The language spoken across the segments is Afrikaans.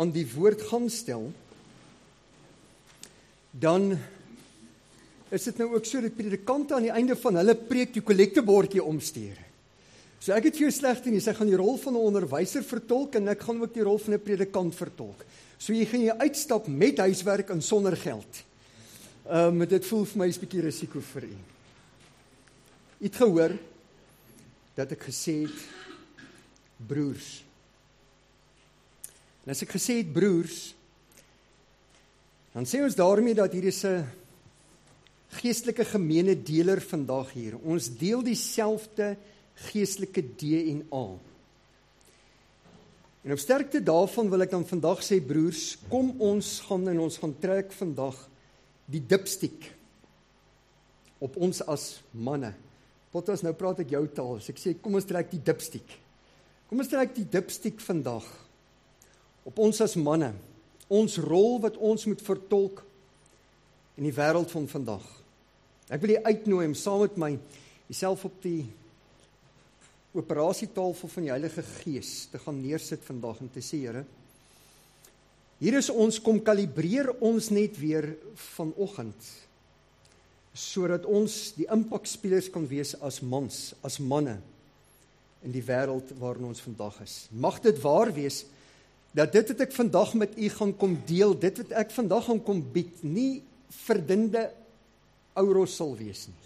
aan die woord gaan stel, dan is dit nou ook so dat predikante aan die einde van hulle preek die kollektebordjie omstuur. So ek het vir jou slegte nuus, ek gaan die rol van 'n onderwyser vertolk en ek gaan ook die rol van 'n predikant vertolk. So jy gaan jy uitstap met huiswerk en sonder geld. Dit voel vir my is 'n bietjie risiko vir u. U het gehoor dat ek gesê het broers. En as ek gesê het broers, dan sê ons daarmee dat hier is 'n geestelike gemeene deler vandag hier. Ons deel dieselfde geestelike DNA. En op sterkte daarvan wil ek dan vandag sê, broers, kom ons gaan trek vandag die dipstiek op ons as manne. Potas, nou praat ek jou taal, so ek sê, kom ons trek die dipstiek. Kom ons trek die dipstiek vandag op ons as manne, ons rol wat ons moet vertolk in die wêreld van vandag. Ek wil jy uitnooi om saam met my jouself op die operasietafel van die Heilige Gees te gaan neersit vandag en te sê, Here, hier is ons, kom kalibreer ons net weer vanoggend, sodat ons die impakspelers kan wees as mans, as manne in die wêreld waarin ons vandag is. Mag dit waar wees, dat dit wat ek vandag met u gaan kom deel, dit wat ek vandag gaan kom bied, nie verdunde ouros sal wees nie.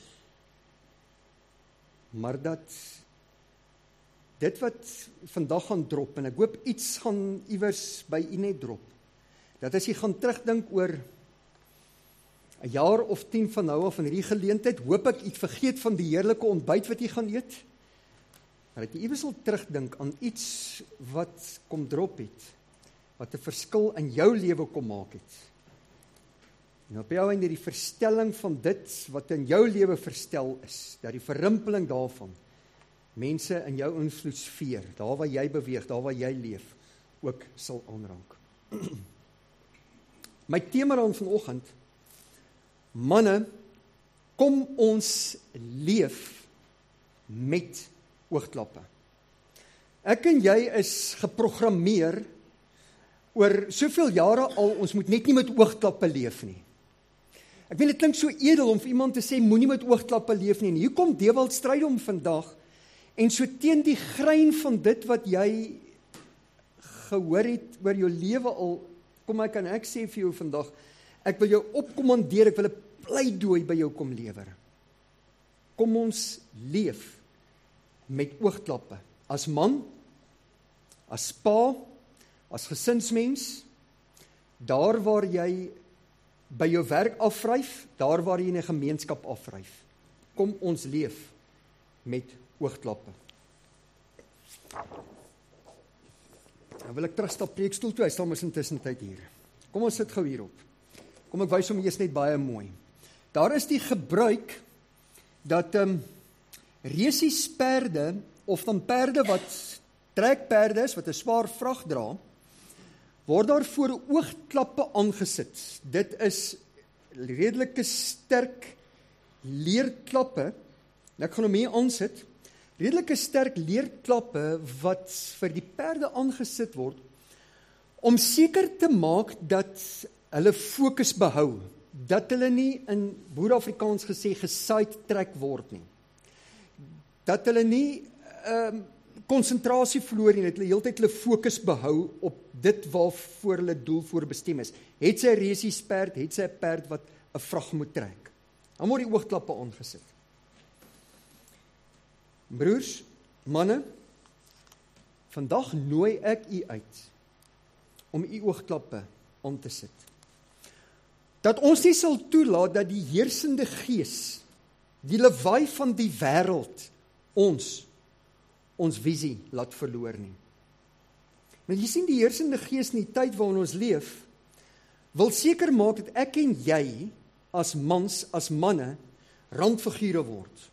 Maar dat dit wat vandag gaan drop, en ek hoop iets gaan iewers by u net drop, dat as jy gaan terugdink oor 'n jaar of 10 van nou af in hierdie geleentheid, hoop ek iets vergeet van die heerlike ontbyt wat jy gaan eet, maar dat jy iewers sal terugdink aan iets wat kom drop het, wat 'n verskil in jou lewe kom maak het. En op jou einde die verstelling van dit wat in jou lewe verstel is, dat die verrimpeling daarvan mense in jou invloedssfeer, daar waar jy beweeg, daar waar jy leef, ook sal aanraak. My tema dan vanoggend, manne, kom ons leef met oogklappe. Ek en jy is geprogrammeer oor soveel jare al, ons moet net nie met oogklappe leef nie. Ek weet, dit klink so edel om vir iemand te sê, moenie met oogklappe leef nie. En hier kom Dewald Strydom vandag, en so teen die grein van dit wat jy gehoor het oor jou lewe al, kom ek sê vir jou vandag, ek wil jou opkommandeer, ek wil 'n pleidooi by jou kom lewer. Kom ons leef met oogklappe, as man, as pa, as gesinsmens, daar waar jy by jou werk afvryf, daar waar jy in 'n gemeenskap afvryf. Kom ons leef met oogklappe. Nou wil ek terugstap preekstoel toe, hy staan mos intussen tyd hier. Kom ons sit gou hierop. Kom ek wys hom eers net baie mooi. Daar is die gebruik dat resiesperde, of dan perde wat trekperde is, wat 'n swaar vrag dra, word daar voor oogklappe aangesit. Dit is redelike sterk leerklappe, en ek gaan hom hier aansit, redelike sterk leerklappe wat vir die perde aangesit word, om seker te maak dat hulle fokus behou, dat hulle nie in Boer-Afrikaans gesê gesidetrack word nie, dat hulle nie konsentrasie verloor nie, dat hulle heeltyd hulle fokus behou op dit waarvoor hulle doel voorbestem is. Het sy 'n resiesperd, het sy 'n perd wat 'n vrag moet trek. Dan word die oogklappe aangesit. Broers, manne, vandag nooi ek u uit om u oogklappe aan te sit. Dat ons nie sal toelaat dat die heersende gees, die lawaai van die wêreld, ons visie laat verloor nie. Maar jy sien, die heersende gees in die tyd waarin ons leef, wil seker maak dat ek en jy, as mans, as manne, randfigure word.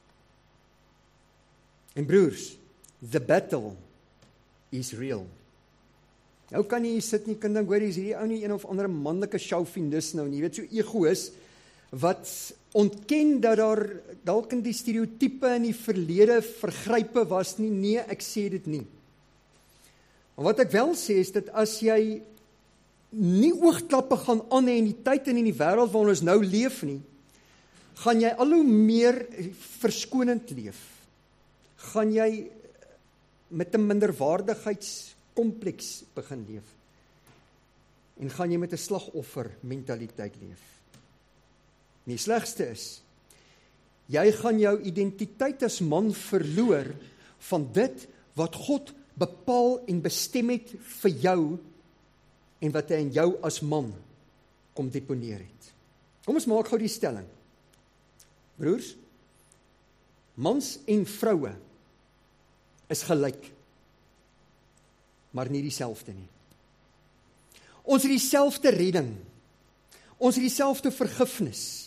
En broers, the battle is real. Nou kan jy sit nie, kan dink, hoor, is hierdie ou nie een of ander manlike chauvinis nou nie, jy weet, so egoïs, wat ontken dat daar dalk in die stereotype in die verlede vergrype was nie. Nee, ek sê dit nie. Maar wat ek wel sê is dat as jy nie oogklappe gaan aan hê in die tyd en in die wêreld waarin ons nou leef nie, gaan jy al hoe meer verskonend leef. Gaan jy met 'n minderwaardigheidskompleks begin leef. En gaan jy met 'n slagoffermentaliteit leef. En die slegste is, jy gaan jou identiteit as man verloor van dit wat God bepaal en bestem het vir jou en wat hy in jou as man kom deponeer het. Kom ons maak gou die stelling. Broers, mans en vroue is gelyk, maar nie dieselfde nie. Ons het dieselfde redding, ons het dieselfde vergifnis,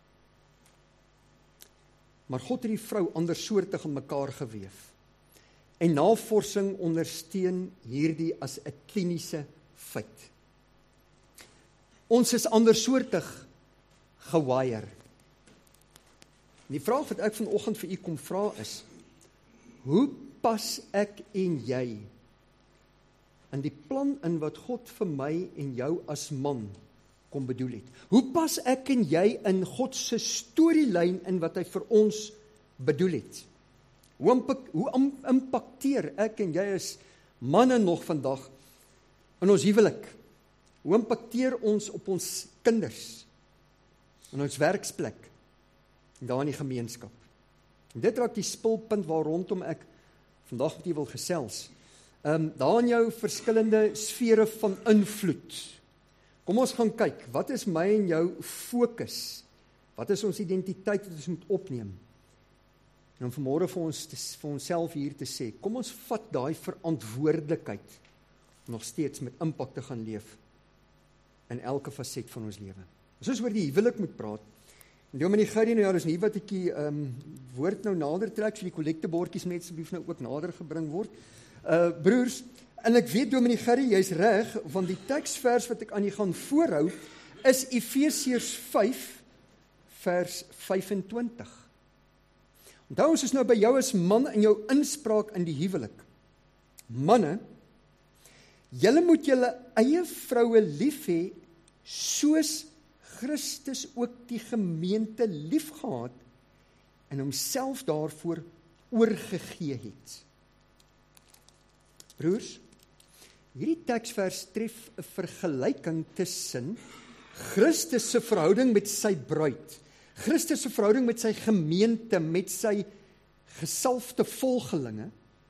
maar God het die vrou andersoortig in mekaar geweef. En navorsing ondersteun hierdie as 'n kliniese feit. Ons is andersoortig gewire. Die vraag wat ek vanoggend vir u kom vra is, hoe pas ek en jy in die plan in wat God vir my en jou as man kom bedoel het? Hoe pas ek en jy in God se storielyn in wat hy vir ons bedoel het? Hoe impakteer ek en jy as manne nog vandag in ons huwelik? Hoe impakteer ons op ons kinders, in ons werksplek, en daar in die gemeenskap? En dit raak die spulpunt waar rondom ek vandag met u wil gesels. Daar in jou verskillende sfere van invloed. Kom ons gaan kyk, wat is my en jou fokus? Wat is ons identiteit wat ons moet opneem? En om vanmôre vir onsself hier te sê, kom ons vat daai verantwoordelikheid om nog steeds met impak te gaan leef in elke faset van ons lewe. As ons oor die huwelik moet praat, en Dominee Gerrie, nou ja, dis nie wat ek die woord nou nader trek, so die kollektebordjies net asseblief nou ook nader gebring word. Broers, en ek weet Dominee Gerrie, jy's reg, want die teksvers wat ek aan u gaan voorhou, is Efesiërs 5, vers 25. Onthou, ons is nou by jou as man in jou inspraak in die huwelik. Manne, julle moet julle eie vroue lief hê, soos Christus ook die gemeente liefgehad en homself daarvoor oorgegee het. Broers, hierdie teksvers tref 'n vergelyking tussen Christus se verhouding met sy bruid, Christus se verhouding met sy gemeente, met sy gesalfde volgelinge,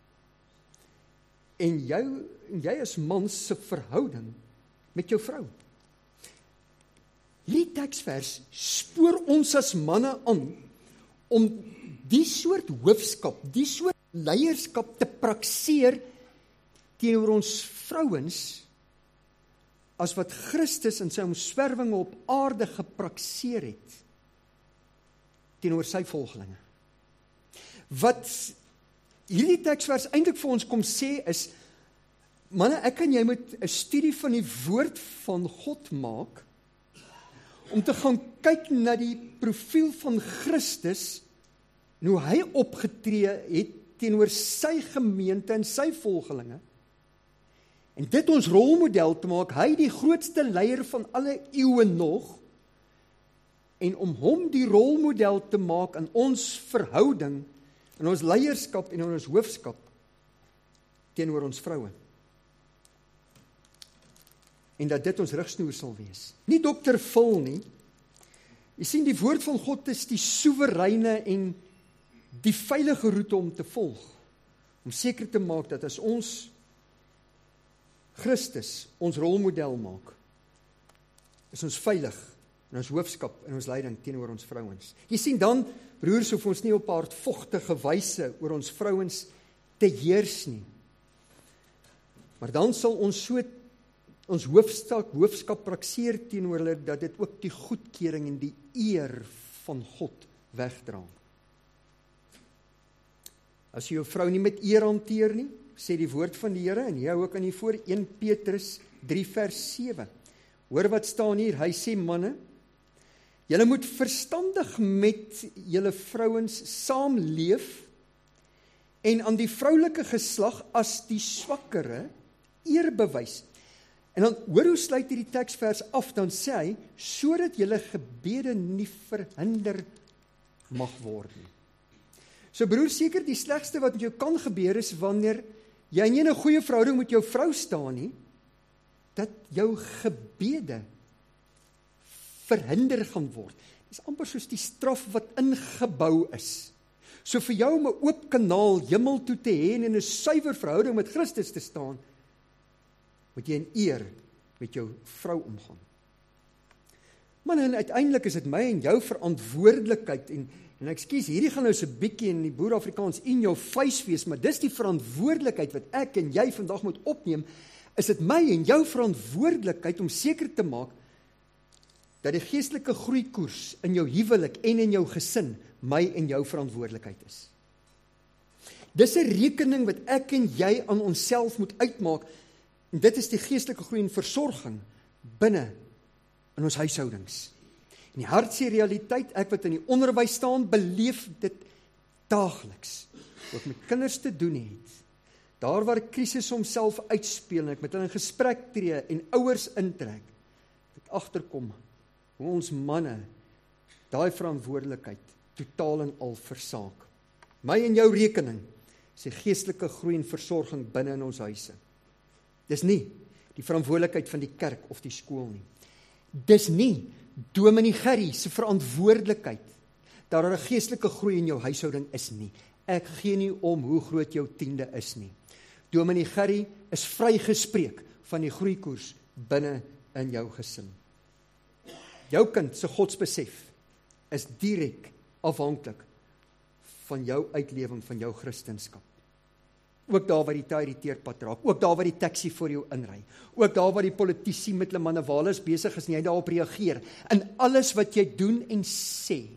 en jy as man se verhouding met jou vrou. Hierdie teksvers spoor ons as manne aan om die soort hoofskap, die soort leierskap te prakseer teenoor ons vrouens as wat Christus in sy omswerwinge op aarde geprakseer het teenoor sy volgelinge. Wat hierdie teksvers eintlik vir ons kom sê is, manne, ek en jy moet 'n studie van die woord van God maak om te gaan kyk na die profiel van Christus en hoe hy opgetree het teenoor sy gemeente en sy volgelinge, en dit ons rolmodel te maak, hy die grootste leier van alle eeue nog, en om hom die rolmodel te maak in ons verhouding, in ons leierskap en in ons hoofskap teenoor ons vroue. En dat dit ons rigsnoer sal wees. Nie Dr. Phil nie. Jy sien, die woord van God is die soewereine en die veilige roete om te volg, om seker te maak dat as ons Christus ons rolmodel maak, is ons veilig in ons hoofskap en ons leiding teenoor ons vrouens. Jy sien dan, broers, hoef ons nie op hardvogtige wyse oor ons vrouens te heers nie. Maar dan sal ons so ons hoofskap prakseer teenoor hulle, dat dit ook die goedkeuring en die eer van God wegdra. As jy jou vrou nie met eer hanteer nie, sê die woord van die Here, en jy hou ook aan die voor, 1 Petrus 3 vers 7. Hoor wat staan hier, hy sê, manne, julle moet verstandig met julle vrouens saamleef, en aan die vroulike geslag as die swakkere eer bewys. En dan hoor hoe sluit hierdie teksvers af, dan sê hy, sodat julle gebede nie verhinder mag word nie. So broer, seker die slegste wat met jou kan gebeur is wanneer jy nie in 'n goeie verhouding met jou vrou staan nie, dat jou gebede verhinder gaan word. Dit is amper soos die straf wat ingebou is. So vir jou om 'n oop kanaal hemel toe te hê en in 'n suiwer verhouding met Christus te staan, moet jy in eer met jou vrou omgaan. Maar en uiteindelik is dit my en jou verantwoordelikheid en ekskuus, hierdie gaan nou so 'n bietjie in die Boer-Afrikaans in jou face wees, maar dis die verantwoordelikheid wat ek en jy vandag moet opneem, is dit my en jou verantwoordelikheid om seker te maak dat die geestelike groeikoers in jou huwelik en in jou gesin my en jou verantwoordelikheid is. Dis 'n rekening wat ek en jy aan onsself moet uitmaak, en dit is die geestelike groei en versorging binne in ons huishoudings. En die hartseer realiteit, ek wat in die onderwys staan, beleef dit daagliks, wat met kinders te doen het. Daar waar krisis homself uitspeel, en ek met hulle in gesprek tree, en ouers intrek, dit agterkom, hoe ons manne, daai verantwoordelikheid, totaal en al versaak. My en jou rekening, is die geestelike groei en versorging binne in ons huise. Dis nie die verantwoordelikheid van die kerk of die skool nie. Dis nie Dominee Gerrie se verantwoordelikheid dat daar 'n geestelike groei in jou huishouding is nie. Ek gee nie om hoe groot jou tiende is nie. Dominee Gerrie is vrygespreek van die groeikoers binne in jou gesin. Jou kind se godsbesef is direk afhanklik van jou uitlewing van jou Christendom. Ook daar waar die taai die teerpad raak, ook daar waar die taxi voor jou inry, ook daar waar die politici met hulle manewales besig is en jy daarop reageer, in alles wat jy doen en sê,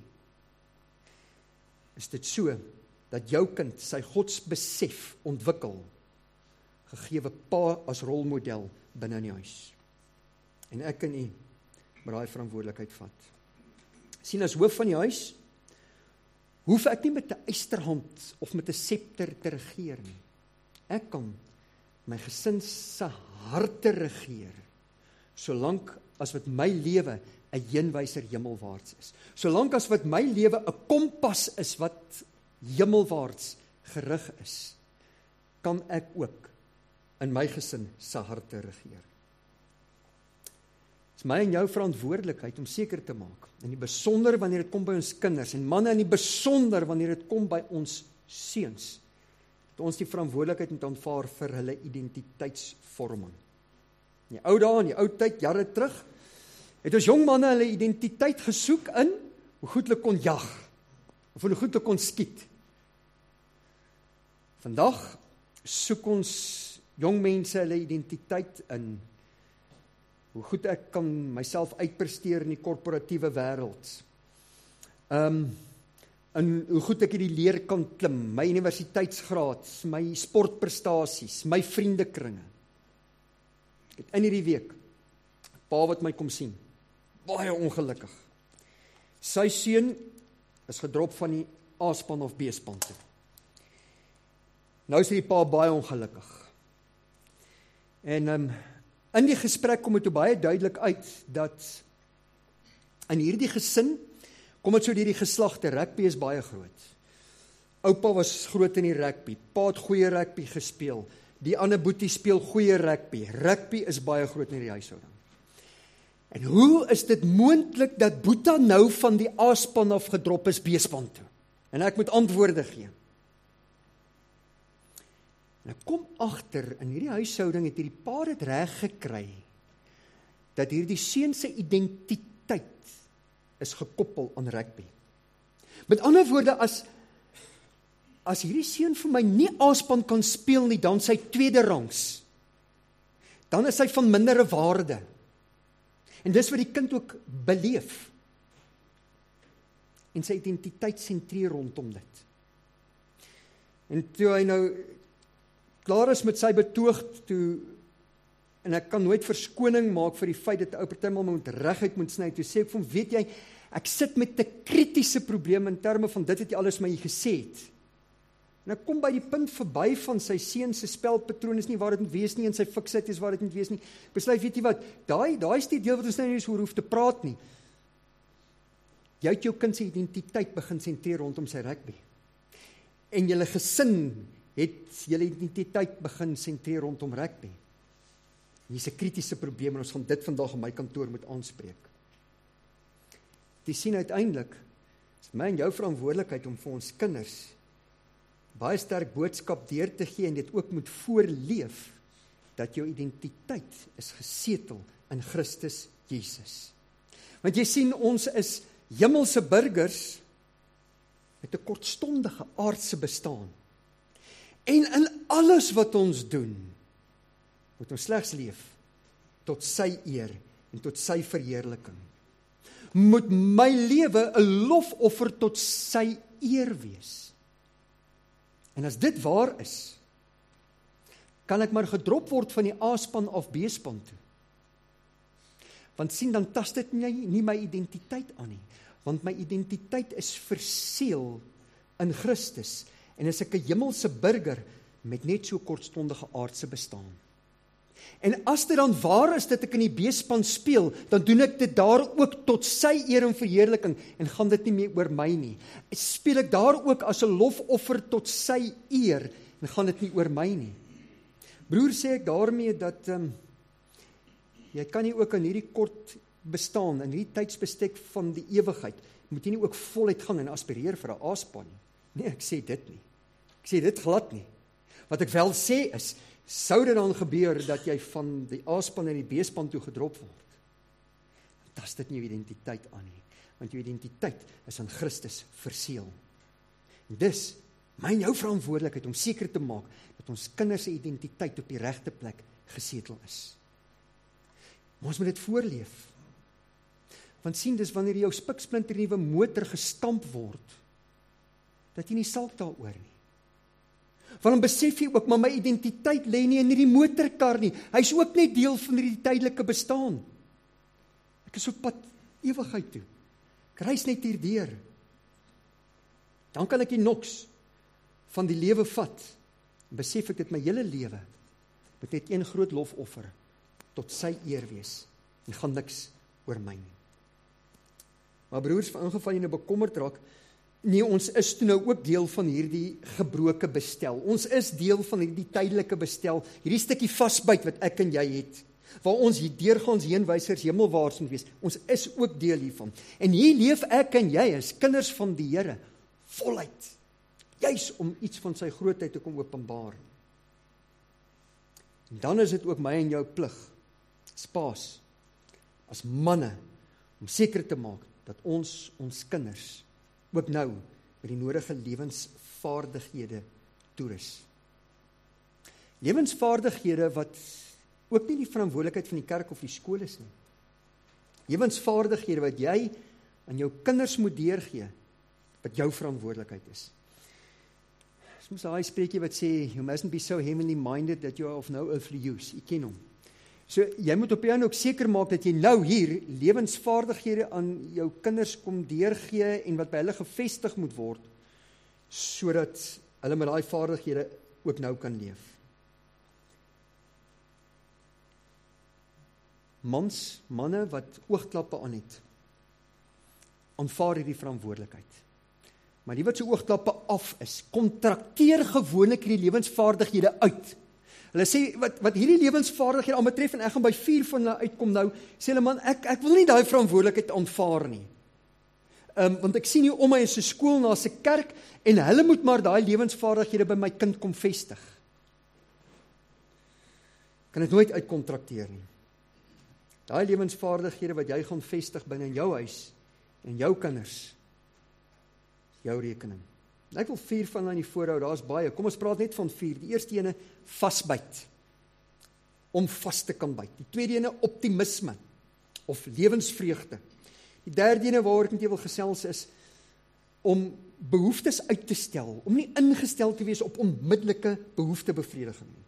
is dit so, dat jou kind sy godsbesef ontwikkel, gegewe pa as rolmodel binne in die huis. En ek en u moet daai verantwoordelikheid vat. Sien, as hoof van die huis, hoef ek nie met 'n eysterhand of met 'n septer te regeer nie. Ek kan my gesin se harte regeer, solank as wat my lewe 'n heenwyser hemelwaarts is. Solank as wat my lewe 'n kompas is wat hemelwaarts gerig is, kan ek ook in my gesin se harte regeer. Dit is my en jou verantwoordelikheid om seker te maak, in die besonder wanneer dit kom by ons kinders, en manne in die besonder wanneer dit kom by ons seuns, dat ons die verantwoordelikheid moet aanvaar vir hulle identiteitsvorming. In die ou dae, in die ou tyd, jare terug, het ons jong manne hulle identiteit gesoek in hoe goed hulle kon jag, of hoe goed hulle kon skiet. Vandag soek ons jong mense hulle identiteit in hoe goed ek kan myself uitpresteer in die korporatiewe wêreld. En hoe goed ek hierdie leer kan klim, my universiteitsgraad, my sportprestasies, my vriendekringe. Ek het in hierdie week 'n pa wat my kom sien, baie ongelukkig. Sy seun is gedrop van die A-span of B-span toe. Nou is die pa baie ongelukkig. En in die gesprek kom dit toe baie duidelik uit dat in hierdie gesin kom dit so deur die geslagte, rugby is baie groot. Oupa was groot in die rugby, pa het goeie rugby gespeel, die ander boetie speel goeie rugby. Rugby is baie groot in die huishouding. En hoe is dit moontlik dat Boeta nou van die A-span af gedrop is B-span toe? En ek moet antwoorde gee. En ek kom agter, in hierdie huishouding het hierdie pa dit reg gekry, dat hierdie seun se identiteit is gekoppel aan rugby. Met ander woorde, as hierdie seun vir my nie A-span kan speel nie, dan sy tweede rangs, dan is hy van mindere waarde. En dis wat die kind ook beleef. En sy identiteit sentreer rondom dit. En toe hy nou klaar is met sy betoog, en ek kan nooit verskoning maak vir die feit dat die ou partymal moet reguit moet sny, toe sê ek vir hom, weet jy, ek sit met 'n kritiese probleem in terme van dit wat jy alles my gesê het. En ek kom by die punt verby van sy seun se spelpatroon is nie waar dit moet wees nie, en sy fiksheid is waar dit moet wees nie. Besluit, weet jy wat, daai is die deel wat ons nou nie eens oor hoef te praat nie. Jy het jou kind se identiteit begin sentreer rondom sy rugby. En julle gesin het julle identiteit begin sentreer rondom rugby. Hier's 'n kritiese probleem en ons gaan dit vandag in my kantoor moet aanspreek. Jy sien uiteindelik, is my en jou verantwoordelikheid om vir ons kinders baie sterk boodskap deur te gee en dit ook moet voorleef, dat jou identiteit is gesetel in Christus Jesus. Want jy sien, ons is hemelse burgers met 'n kortstondige aardse bestaan. En in alles wat ons doen, moet ons slegs leef tot sy eer en tot sy verheerliking. Moet my lewe 'n lofoffer tot sy eer wees. En as dit waar is, kan ek maar gedrop word van die A-span of B-span toe. Want sien, dan tas dit nie my identiteit aan nie. Want my identiteit is verseël in Christus. En is ek 'n hemelse burger met net so kortstondige aardse bestaan. En as dit dan waar is dat ek in die B-span speel, dan doen ek dit daar ook tot sy eer en verheerliking, en gaan dit nie meer oor my nie. Speel ek daar ook as 'n lofoffer tot sy eer, en gaan dit nie oor my nie. Broer, sê ek daarmee dat jy kan nie ook in hierdie kort bestaan, in hierdie tydsbestek van die ewigheid, moet jy nie ook voluit gaan en aspireer vir 'n A-span nie. Nee, ek sê dit nie. Ek sê dit glad nie. Wat ek wel sê is, sou dit dan gebeur dat jy van die A-span en die B-span toe gedrop word, dan tas dit nie jou identiteit aan nie, want jou identiteit is aan Christus verseël. En dis my en jou verantwoordelikheid om seker te maak dat ons kinders se identiteit op die regte plek gesetel is. Maar ons moet dit voorleef. Want sien, dis wanneer jou spiksplinter nuwe motor gestamp word, dat jy nie salk daaroor nie. Want dan besef jy ook, maar my identiteit lê nie in hierdie motorkar nie. Hy's ook net deel van hierdie tydelike bestaan. Ek is op pad ewigheid toe. Ek reis net hierdeur. Dan kan ek die noks van die lewe vat. Besef ek dit my hele lewe moet net een groot lofoffer tot sy eer wees. En gaan niks oor my nie. Maar broers, vir ingeval jy nou bekommerd raak, nee, ons is toe nou ook deel van hierdie gebroke bestel. Ons is deel van hierdie tydelike bestel, hierdie stukkie vasbyt wat ek en jy het, waar ons hier deurgaans heenwysers hemelwaarts moet wees. Ons is ook deel hiervan. En hier leef ek en jy as kinders van die Here voluit, juis om iets van sy grootheid te kom openbaar. En dan is dit ook my en jou plig, as paas, as manne, om seker te maak dat ons kinders ook nou met die nodige lewensvaardighede toerus. Lewensvaardighede wat ook nie die verantwoordelikheid van die kerk of die skool is nie. Lewensvaardighede wat jy aan jou kinders moet deurgee, wat jou verantwoordelikheid is. Soms daai spreekie wat sê, you mustn't be so heavenly minded that you are of no earthly use. Ek ken hom. So, jy moet op jou ook seker maak dat jy nou hier lewensvaardighede aan jou kinders kom deurgee en wat by hulle gevestig moet word, sodat hulle met daai vaardighede ook nou kan leef. Manne wat oogklappe aan het, aanvaar hierdie verantwoordelikheid. Maar die wat se oogklappe af is, kontrakteer gewoonlik hierdie lewensvaardighede uit. Hulle sê, wat hierdie lewensvaardighede aan betref, en ek gaan by 4 van hulle uitkom nou, sê hulle, man, ek wil nie daai verantwoordelikheid aanvaar nie. Want ek sien hier om my is 'n skool na 'n kerk, en hulle moet maar daai lewensvaardighede by my kind kom vestig. Kan dit nooit uitkontrakteer nie. Daai lewensvaardighede wat jy gaan vestig binne in jou huis, en jou kinders, jou rekening. Ek wil 4 van hulle in die voorhou, daar is baie. Kom ons praat net van 4. Die eerste ene, vasbyt. Om vas te kan byt. Die tweede ene, optimisme. Of lewensvreugde. Die derde ene waaroor ek met jou wil gesels is, om behoeftes uit te stel. Om nie ingestel te wees op onmiddellike behoeftebevrediging nie.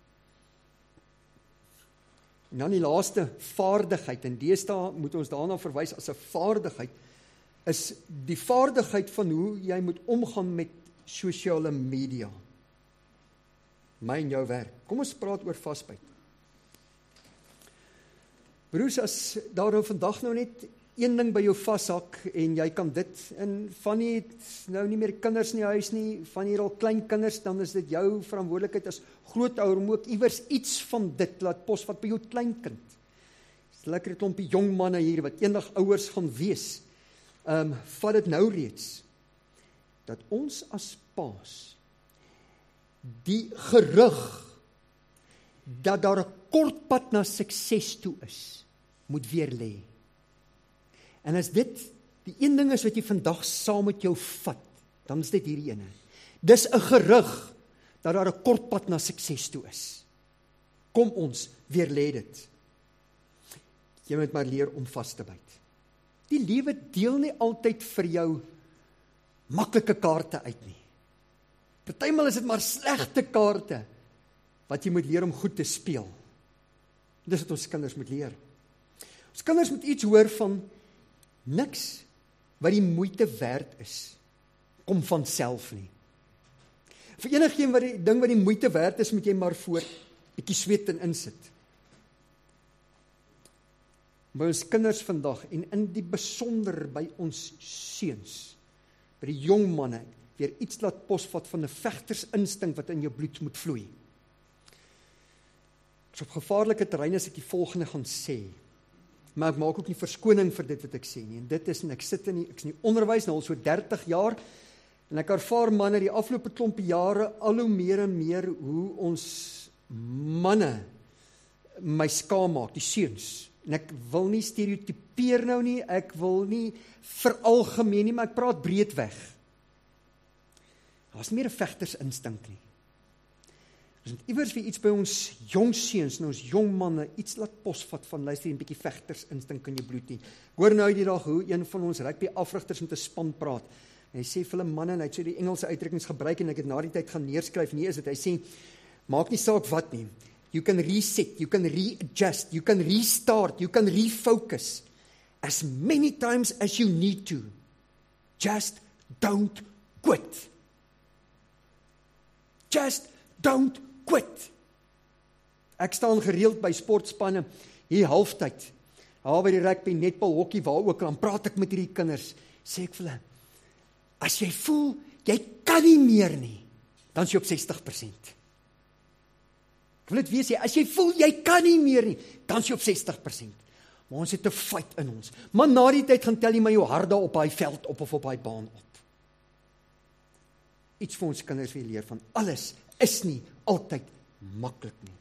En dan die laaste, vaardigheid. En deesdae moet ons daarna verwys as 'n vaardigheid, is die vaardigheid van hoe jy moet omgaan met sosiale media. my en jou werk. Kom ons praat oor vasbyt. Broers, as daar nou vandag nou net een ding by jou vashak en jy kan dit, en van jy het nou nie meer kinders in die huis nie, van jy al klein kinders, dan is dit jou verantwoordelikheid as grootouer om ook iewers iets van dit laat posvat by jou kleinkind. Dis lekker 'n klompie jong manne hier wat eendag ouers gaan wees. Vat dit nou reeds, dat ons as paas die gerug dat daar 'n kort pad na sukses toe is, moet weer lê. En as dit die een ding is wat jy vandag saam met jou vat, dan is dit hierdie ene. Dis 'n gerug dat daar 'n kort pad na sukses toe is. Kom ons weer lê dit. Jy moet maar leer om vas te byt. Die lewe deel nie altyd vir jou maklike kaarte uit nie. Partymal is dit maar slegte kaarte wat jy moet leer om goed te speel. Dis wat ons kinders moet leer. Ons kinders moet iets hoor van niks wat die moeite werd is, kom van self nie. Vir enigeen wat die ding wat die moeite werd is, moet jy maar voor bietjie sweet en insit. By ons kinders vandag, en in die besonder by ons seuns, by die jong manne, weer iets laat posvat van 'n vegtersinstink wat in jou bloed moet vloei. Op gevaarlike terrein as ek die volgende gaan sê, maar ek maak ook nie verskoning vir dit wat ek sê nie, en dit is, en ek sit ek is in die onderwys nou al so 30 jaar, en ek ervaar manne die afgelope klompie jare al hoe meer en meer hoe ons manne my skaam maak, die seuns. En ek wil nie stereotypeer nou nie, ek wil nie veralgemeen nie, maar ek praat breedweg. Daar is meer 'n vegtersinstink nie. Ons moet iewers weer iets by ons jong seuns en ons jong manne iets laat posvat van luister 'n bietjie vegtersinstink in jou bloed nie. Ek hoor nou die dag hoe een van ons rugby afrigters met 'n span praat. En hy sê vir hulle manne, en hy het so die Engelse uitdrukkings gebruik en ek het na die tyd gaan neerskryf, nie is dit, hy sê, maak nie saak wat nie. You can reset, you can readjust, you can restart, you can refocus as many times as you need to. Just don't quit. Just don't quit. Ek staan gereeld by sportspanne hier halftyd. Daar by die rugby, netbal, hokkie, waar ook, dan praat ek met hierdie kinders. Sê ek vir hulle, as jy voel jy kan nie meer nie, dan is jy op 60%. Ek wil dit weer sê, as jy voel jy kan nie meer nie, dan is jy op 60%. Maar ons het 'n fight in ons. Maar na die tyd gaan tel jy my jou harde op daai veld op of op daai baan op. Iets vir ons kinders wil leer van alles is nie altyd maklik nie.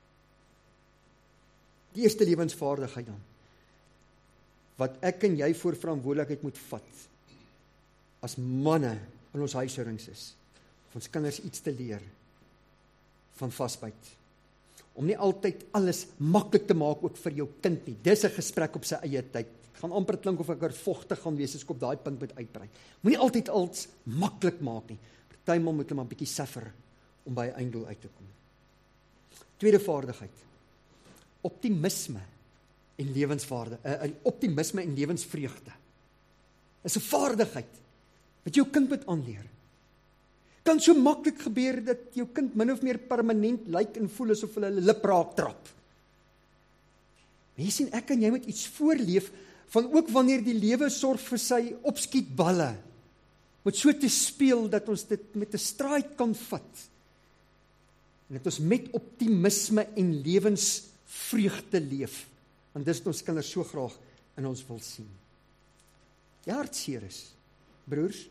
Die eerste lewensvaardigheid dan, wat ek en jy voor verantwoordelikheid moet vat, as manne in ons huishoudings is, om ons kinders iets te leer van vasbyt. Om nie altyd alles maklik te maak ook vir jou kind nie. Dis 'n gesprek op sy eie tyd. Het gaan amper klink of ek vochtig gaan wees as ek op daai punt moet uitbrei. Moenie altyd alles maklik maak nie. Partymal moet hulle maar 'n bietjie suffer om by 'n einddoel uit te kom. Tweede vaardigheid. Optimisme en optimisme en lewensvreugde. Is 'n vaardigheid wat jou kind moet aanleer. Kan so maklik gebeur dat jou kind min of meer permanent lyk en voel asof hulle lip raak trap. Maar jy sien, ek en jy moet iets voorleef van ook wanneer die lewe sorg vir sy opskietballe, moet so te speel dat ons dit met 'n stride kan vat. En dat ons met optimisme en lewensvreugde leef. Want dis wat ons kinders so graag in ons wil sien. Die hartseer is, broers,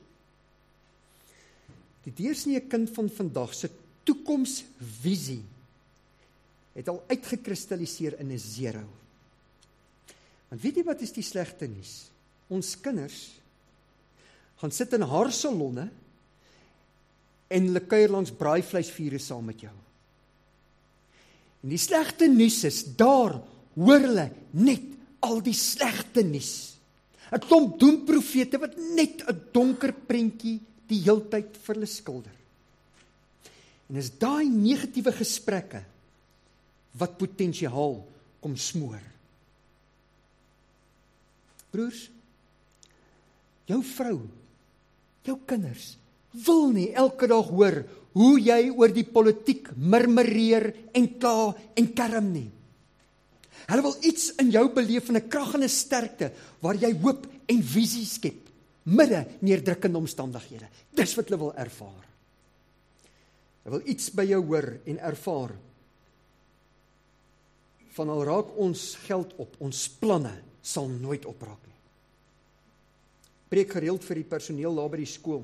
die deursnee kind van vandag se toekomsvisie het al uitgekristalliseer in 'n 0. Want weet jy wat is die slegte nuus? Ons kinders gaan sit in haarsalonne en hulle kuier langs braaivleisvure saam met jou. En die slegte nuus is, daar hoor hulle net al die slegte nuus. 'n Klomp doemprofete wat net 'n donker prentjie die heeltyd vir hulle skilder. En is daai negatiewe gesprekke wat potensiaal kom smoor. Broers, jou vrou, jou kinders, wil nie elke dag hoor hoe jy oor die politiek murmureer en kla en kerm nie. Hulle wil iets in jou beleef van 'n krag en 'n sterkte waar jy hoop en visie skep midde neerdrukkende omstandighede. Dis wat hulle wil ervaar. Hulle wil iets by jou hoor en ervaar. Van al raak ons geld op, ons planne sal nooit opraak nie. Preek gereeld vir die personeel daar by die skool.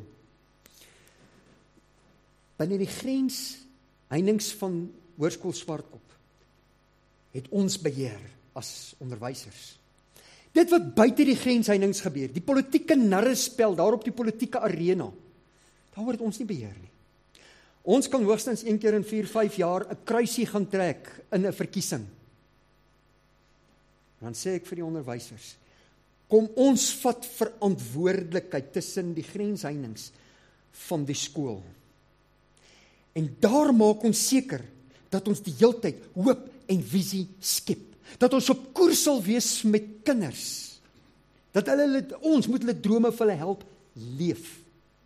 Binne die grensheininge van Hoërskool Swartkop het ons beheer as onderwysers. Dit wat buite die grensheininge gebeur, die politieke narrespel daar op die politieke arena, daaroor het ons nie beheer nie. Ons kan hoogstens 1 keer in 4-5 jaar 'n kruisie gaan trek in 'n verkiesing. Dan sê ek vir die onderwysers, kom ons vat verantwoordelikheid tussen die grensheininge van die skool. En daar maak ons seker dat ons die heeltyd hoop en visie skep. Dat ons op koers sal wees met kinders. Dat ons moet hulle drome vir hulle help leef.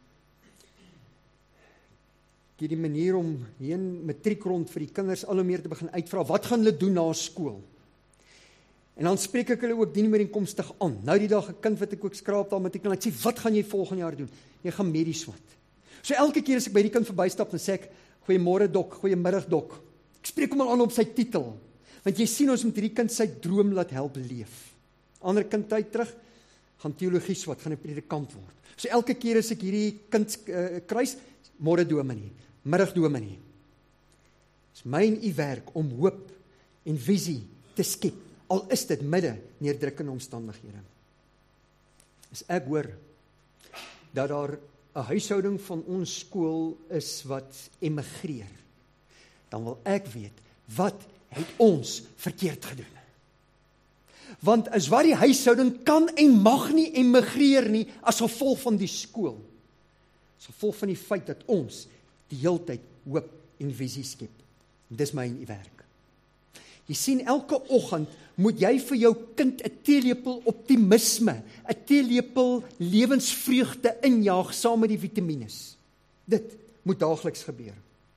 Ek het die manier om hier in matriek rond vir die kinders al hoe meer te begin uitvra, wat gaan hulle doen na skool? En dan spreek ek hulle ook dienooreenkomstig aan. Nou die dag 'n kind wat ek ook skraap daar matriek, en ek sê, wat gaan jy volgende jaar doen? Jy gaan medies wat. So elke keer as ek by die kind verbystap, dan sê ek, goeiemôre dok, goeiemiddag dok. Ek spreek hom al aan op sy titel, want jy sien ons moet hierdie kind sy droom laat help leef. Ander kind tyd terug, gaan teologie swat, gaan 'n predikant word. So elke keer as ek hierdie kind kruis, môre dominee, middag dominee. Dis my en u werk om hoop en visie te skep, al is dit midde neerdrukkende omstandighede. As ek hoor dat daar 'n huishouding van ons skool is wat emigreer, dan wil ek weet, wat het ons verkeerd gedoen? Want as wat die huishouding kan en mag nie emigreer nie, as gevolg van die skool, as gevolg van die feit dat ons die heeltyd hoop en visie skep. Dis my en u werk. Jy sien, elke oggend moet jy vir jou kind 'n teelepel optimisme, 'n teelepel lewensvreugde injaag saam met die vitamines. Dit moet daagliks gebeur.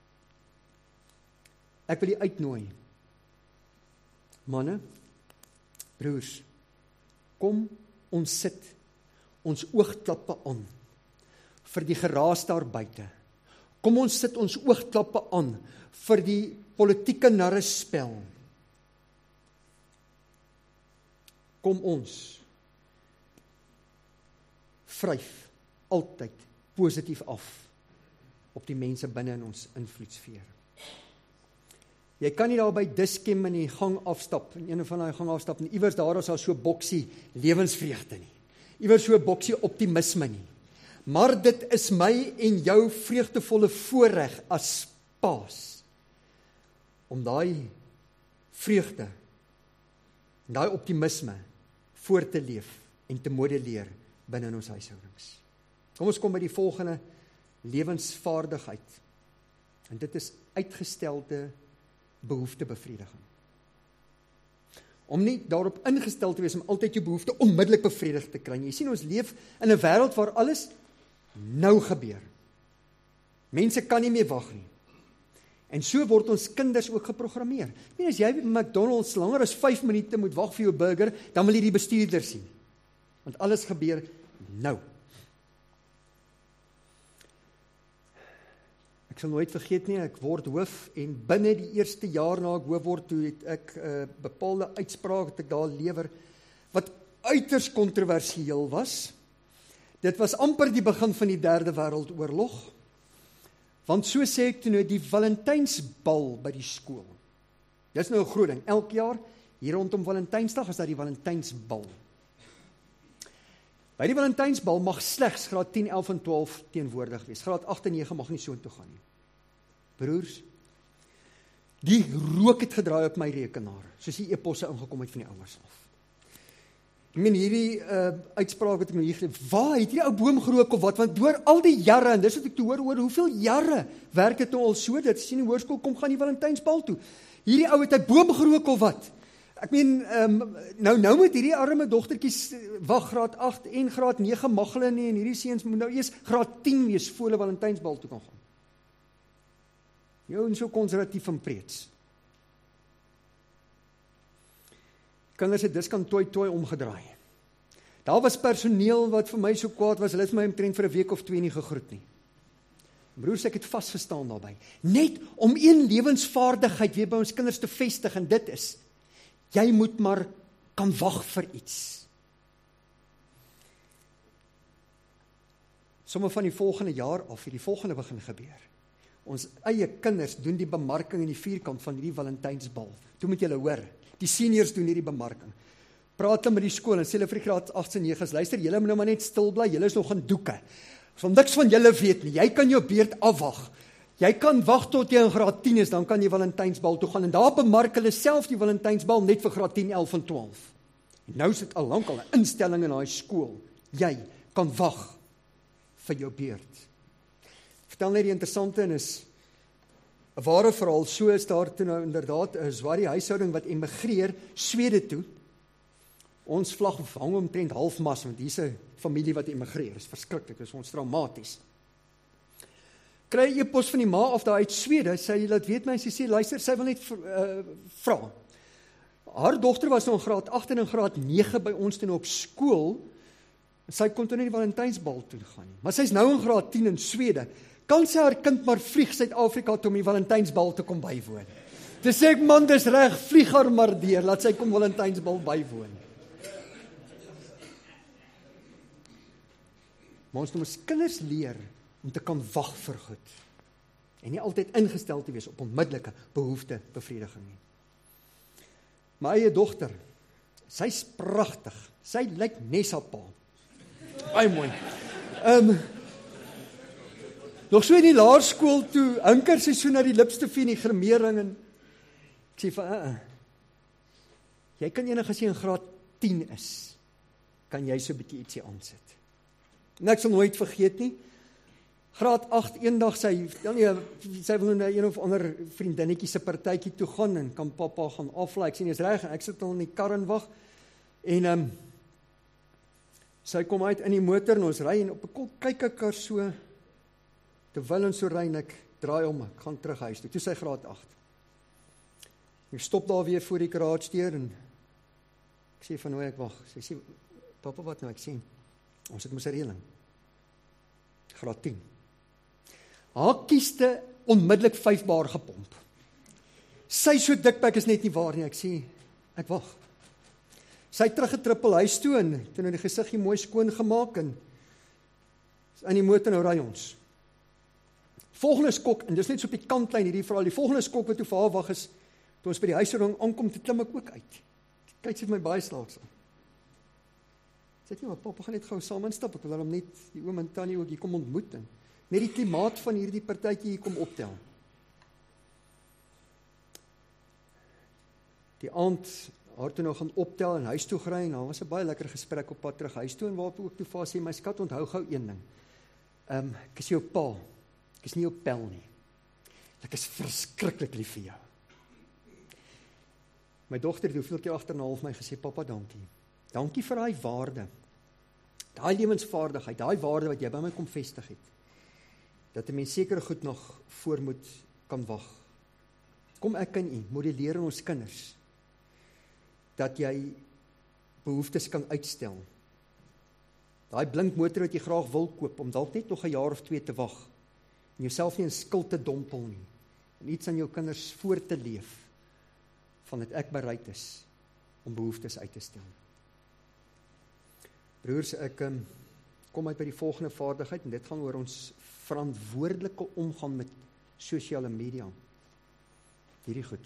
Ek wil u uitnooi. Manne, broers, kom ons sit ons oogklappe aan vir die geraas daar buite. Kom ons sit ons oogklappe aan vir die politieke narrespel. Kom ons vryf altyd positief af op die mense binne in ons invloedsfeer. Jy kan nie daar by Diskem in die gang afstap, in een van die gang afstap, en iewers daar is daar so boksie lewensvreugde nie. Iewers so boksie optimisme nie. Maar dit is my en jou vreugdevolle voorreg as paas, om daai vreugde, daai optimisme voor te leef en te modelleer binne in ons huishoudings. Kom ons kom by die volgende lewensvaardigheid. En dit is uitgestelde behoeftebevrediging. Om nie daarop ingestel te wees om altyd jou behoefte onmiddellik bevredig te kry. Jy sien, ons leef in 'n wêreld waar alles nou gebeur. Mense kan nie meer wag nie. En so word ons kinders ook geprogrammeer. As jy by McDonald's langer as 5 minute moet wag vir jou burger, dan wil jy die bestuurder sien. Want alles gebeur nou. Ek sal nooit vergeet nie, ek word hoof en binne die eerste jaar na ek hoof word, toe het ek bepaalde uitspraak wat ek daar lewer, wat uiters kontroversieel was. Dit was amper die begin van die 3de Wêreldoorlog. Want so sê ek toe nou, die Valentynsbal by die skool. Dis nou 'n groot ding. Elke jaar, hier rondom Valentynsdag, is daar die Valentynsbal. By die Valentynsbal mag slegs graad 10, 11 en 12 teenwoordig wees. Graad 8 en 9 mag nie so intoe gaan nie. Broers, die rook het gedraai op my rekenaar, soos die e-posse ingekom het van die ouers af. Ek meen hierdie uitspraak wat ek nou hier geleef, waar het hierdie ou boom gerook of wat? Want door al die jare, en dis wat ek te hoor oor hoeveel jare werk dit nou al so, dat sien die hoërskool kom gaan die Valentynsbal toe. Hierdie ou het 'n boom gerook of wat? ek meen, nou moet hierdie arme dogtertjies wag graad 8 en graad 9 mag hulle nie, en hierdie seuns moet nou eers graad 10 wees voor hulle Valentynsbal toe kan gaan. Jou en so konservatief en preets. Kinders het diskant toi omgedraai. Daar was personeel wat vir my so kwaad was, hulle het my omtrent vir 'n week of 2 nie gegroet nie. Broers, ek het vasgestaan daarbij. Net om een lewensvaardigheid weer by ons kinders te vestig, en dit is, jy moet maar kan wag vir iets. Somme van die volgende jaar af, die volgende begin gebeur. Ons eie kinders doen die bemarking in die vierkant van die Valentynsbal. Toe moet julle hoor, die seniors doen hierdie bemarking. Praat hulle met die skool en sê hulle vir die graad 8 en 9's, luister, julle moet nou maar net stil bly, julle is nog in doeke. So niks van julle weet nie, jy kan jou beurt afwag. Jy kan wag tot jy in graad 10 is, dan kan jy Valentynsbal toe gaan, en daar bemark hulle self die Valentynsbal net vir graad 10, 11 en 12. En nou sit al lank al 'n instelling in daai skool. Jy kan wag vir jou beurt. Vertel net die interessante en is 'n ware verhaal. So is daar toe nou inderdaad 'n Swartie huishouding wat emigreer Swede toe. Ons vlag hang omtrent halfmas, want hier's 'n familie wat emigreer. Is verskriklik, is ons traumaties. Kry 'n e-pos van die ma af daar uit Swede, sy laat weet my, sy sê, luister, sy wil net vra. Haar dogter was nou in graad 8 en in graad 9 by ons toe op skool, en sy kon toe nie die Valentynsbal toe gaan nie. Maar sy's nou in graad 10 in Swede. Kan sy haar kind maar vlieg Suid-Afrika toe om die Valentynsbal te kom bywoon? Dis sê ek, man, dis reg, vlieg haar maar deur, laat sy kom Valentynsbal bywoon. Maar ons moet ons kinders leer om te kan wag vir goed. En nie altyd ingestel te wees op onmiddellike behoeftebevrediging nie. My eie dogter, sy's pragtig. Sy lyk nes haar pa. Baie mooi. Nog so in die laerskool toe, hinker sy so na die lipstifie en die grimering, en ek sê van, jy kan enig as jy in graad 10 is, kan jy so 'n bietjie ietsie aansit. En ek sal nooit vergeet nie, graad 8, eendag sy wil na een of ander vriendinnetjie se partytjie toe gaan, en kan papa gaan aflaai, ek sê, is reg, ek sit al in die kar en wag, en sy kom uit in die motor, en ons ry, en op 'n kop kyk ek haar so, terwyl ons so ry, en ek draai om, ek gaan terug huis toe sy graad 8. Ek stop daar weer voor die garage deur, en ek sê van hoe ek wag, sy sê, papa, wat nou, ek sê, ons het mos 'n reëling, graad 10. Haar kieste onmiddellik 5 bar gepomp. Sy so dikbek is net nie waar nie, ek sê, ek wag. Sy het teruggetrippel huis toe, en toe nou die gesiggie mooi skoon gemaak, en in die motor nou ry ons. Volgende skok, en dis net so op die kantlyn hierdie verhaal, die volgende skok wat toe vir haar wag is, toe ons by die huishouding aankom, toe klim ek ook uit. Kyk, sy het my baie slaaks aan. Sê ek nie, maar papa gaan net gou saam instap, ek wil hom net die oom en tannie ook hier kom ontmoet, en net die klimaat van hierdie partytjie hier kom optel. Die aand, haar toe nou gaan optel en huis toe gery, en daar was 'n baie lekker gesprek op pad terug huis toe, en waarop ook toe vir haar sê, my skat, onthou gou een ding, ek is jou pa, ek is nie jou pel nie, ek is verskriklik lief vir jou. My dogter het hoeveel keer agter en half my gesê, papa, dankie. Dankie vir daai waarde, daai lewensvaardigheid, daai waarde wat jy by my kom vestig het, dat 'n mens sekere goed nog voor moet kan wag. Kom ek en u modelleer in ons kinders, dat jy behoeftes kan uitstel. Daai blink motor wat jy graag wil koop, om dalk net nog 'n jaar of 2 te wag, en jouself nie in skuld te dompel nie, en iets aan jou kinders voor te leef, van dat ek bereid is, om behoeftes uit te stel. Broers, ek kom uit by die volgende vaardigheid, en dit gaan oor ons verantwoordelike omgang met sosiale media. Hierdie goed.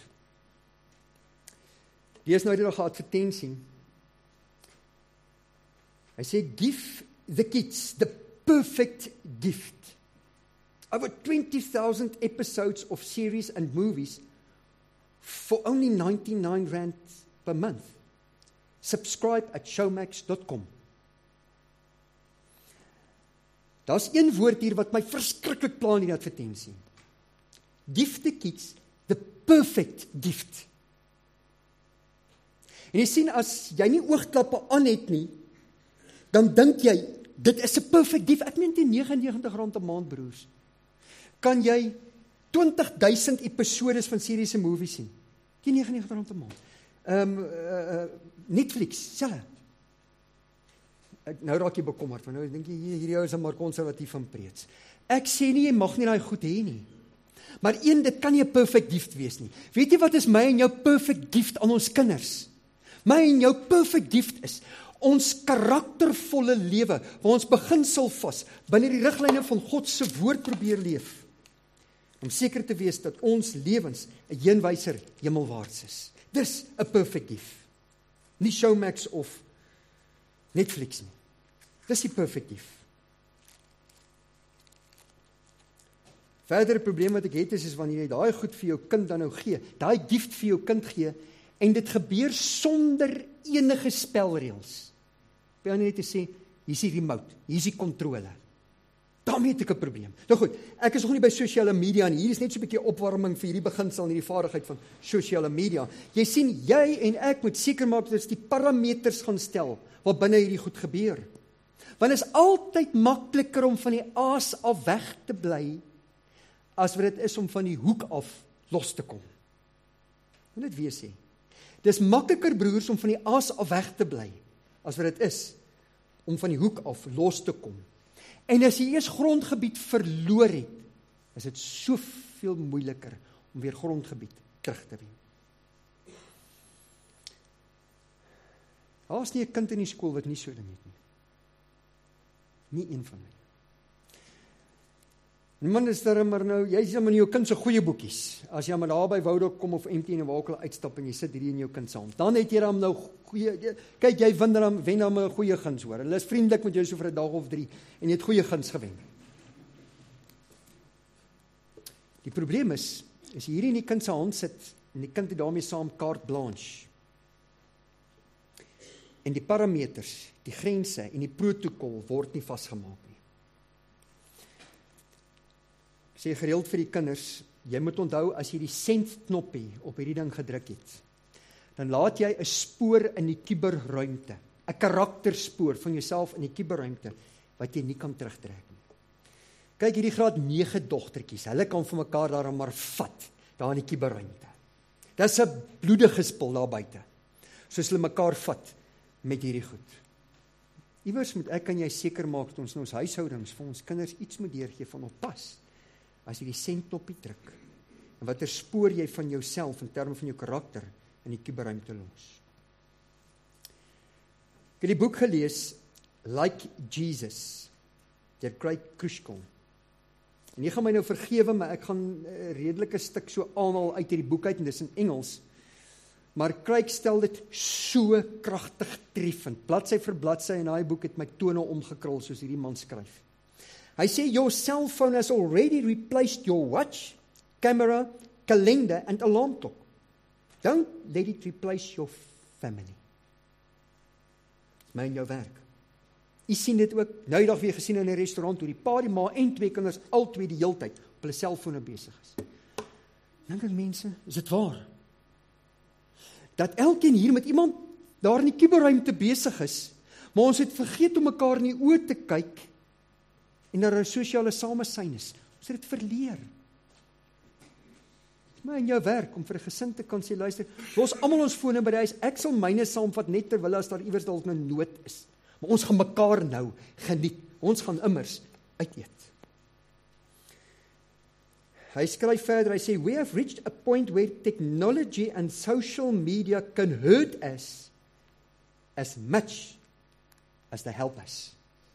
Lees nou die dag 'n advertensie. Hy sê, give the kids the perfect gift. Over 20,000 episodes of series and movies for only 99 rand per month. Subscribe at showmax.com. Daar's een woord hier wat my verskriklik pla in die advertensie. Give the kids the perfect gift. En jy sien, as jy nie oogklappe aan het nie, dan dink jy, dit is 'n perfect gift. Ek meen teen R99 'n maand, broers. Kan jy 20,000 episodes van series en movies sien? Teen R99 'n maand. Netflix, selfe. Nou raak jy bekommerd, want nou dink jy, hierdie ou is maar konservatief van preets. Ek sê nie, jy mag nie daai goed hê nie. Maar dit kan nie 'n perfect gift wees nie. Weet jy wat is my en jou perfect gift aan ons kinders? My en jou perfect gift is ons karaktervolle lewe, waar ons beginsel vas, binne die riglyne van God se woord probeer leef. Om seker te wees dat ons lewens 'n heenwyser hemelwaarts is. Dis 'n perfect gift. Nie Showmax of Netflix nie. Dis die perfect gift. Verdere probleem wat ek het is wanneer jy daai goed vir jou kind dan nou gee, daai gift vir jou kind gee, en dit gebeur sonder enige spelreëls. By jou net te sê, hier is die remote, hier is die kontrole. Daarmee het ek 'n probleem. Nou goed, ek is nog nie by sosiale media en hier is net so 'n bietjie opwarming vir hierdie beginsel en hierdie vaardigheid van sosiale media. Jy sien, jy en ek moet seker maak dat ons die parameters gaan stel wat binne hierdie goed gebeur. Want is altyd makliker om van die aas af weg te bly as wat dit is om van die hoek af los te kom. Moet dit weer sê. Dis makliker, broers, om van die aas af weg te bly as wat dit is om van die hoek af los te kom. En as jy eers grondgebied verloor het, is dit soveel moeiliker om weer grondgebied terug te wen. Daar is nie 'n kind in die skool wat nie so ding het nie. Nie een van my. En man, is daar maar nou, jy sê maar in jou kind se goeie boekies, as jy maar daar by Woude kom of MTN en waar ook al uitstap en jy sit hierdie in jou kind se hand, dan het jy dan nou goeie, kyk jy wen dan 'n goeie guns hoor, hulle is vriendelik met jou so vir 'n dag of 3, en jy het goeie guns gewen. Die probleem is jy hierdie in die kind se hand sit, en die kind het daarmee saam carte blanche, en die parameters, die grense en die protokol word nie vasgemaak nie. Ek sê gereeld vir die kinders, jy moet onthou as jy die send-knoppie op hierdie ding gedruk het, dan laat jy 'n spoor in die kuberruimte, 'n karakterspoor van jouself in die kuberruimte, wat jy nie kan terugtrek nie. Kyk hierdie graad 9 dogtertjies, hulle kan vir mekaar daar maar vat, daar in die kuberruimte. Dis 'n bloedige spul daar buite, soos hulle mekaar vat met hierdie goed. Iewers moet ek en jy seker maak dat ons in ons huishoudings vir ons kinders iets moet deurgee van oppas. As jy die sendknoppie druk, en watter spoor jy van jouself in terme van jou karakter in die kuberruimte los. Ek het die boek gelees, Like Jesus, deur Craig Kruskal. En jy gaan my nou vergewe, maar ek gaan 'n redelike stuk so aanhaal uit hierdie boek uit, en dis in Engels. Maar Craig stel dit so kragtig treffend. Bladsy vir bladsy in daai boek het my tone omgekrul soos hierdie man skryf. Hy sê, your cell phone has already replaced your watch, camera, calendar and alarm clock. Don't let it replace your family. My en jou werk. Jy sien dit ook, nou die dag weer gesien in 'n restaurant, hoe die pa, die ma en 2 kinders, al 2 die heeltyd op hulle selfone besig is. Dink ek mense, is dit waar? Dat elkeen hier met iemand daar in die kuberruimte besig is, maar ons het vergeet om mekaar in die oë te kyk, en daar 'n sosiale samesyn is. Ons het dit verleer. Maar in jou werk, om vir 'n gesin te kan sê, luister, los almal ons fone by die huis, ek sal myne saamvat net terwyl as daar iewers dalk 'n nood is. Maar ons gaan mekaar nou geniet. Ons gaan immers uit eet. Hy skryf verder, hy sê, we have reached a point where technology and social media can hurt us as much as they help us.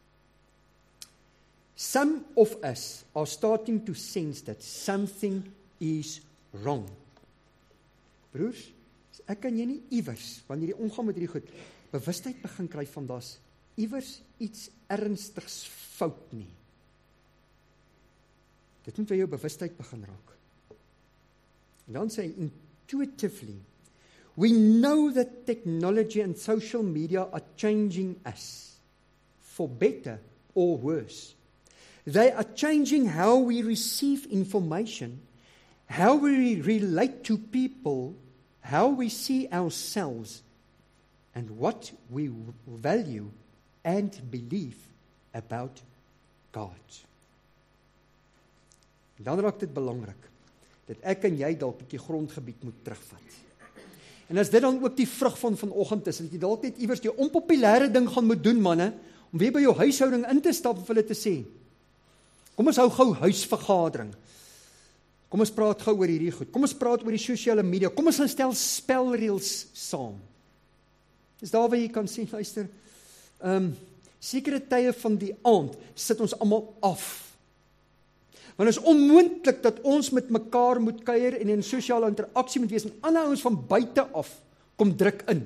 Some of us are starting to sense that something is wrong. Broers, ek kan jy nie iewers, wanneer jy omgaan met hierdie goed, bewustheid begin kry van daar's iewers iets ernstigs fout nie. Dit moet by jou bewustheid begin raak. En dan sê hy, intuitively, we know that technology and social media are changing us, for better or worse. They are changing how we receive information, how we relate to people, how we see ourselves, and what we value and believe about God. En dan raak dit belangrik, dat ek en jy dalk die grondgebied moet terugvat. En as dit dan ook die vrug van vanoggend is, dat jy dalk net iewers die onpopulêre ding gaan moet doen, manne, om weer by jou huishouding in te stap en vir hulle te sê, kom ons hou gou huisvergadering, kom ons praat gou oor hierdie goed, kom ons praat oor die sosiale media, kom ons stel spelreëls saam. Dis daar waar jy kan sê, luister, sekere tye van die aand sit ons almal af. Want het is onmoontlik dat ons met mekaar moet kuier en in sosiale interaksie moet wees, en ander ouens van buite af kom druk in.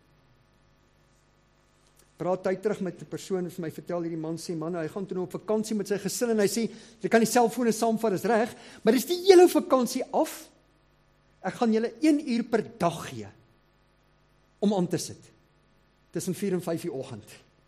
Praat tyd terug met 'n persoon vir my vertel, hierdie man sê, man, hy gaan toe nou op vakansie met sy gesin, en hy sê, jy kan die selfone saamvat, is reg, maar dis die hele vakansie af, ek gaan julle 1 uur per dag gee, om aan te sit, tussen 4 en 5 die oggend.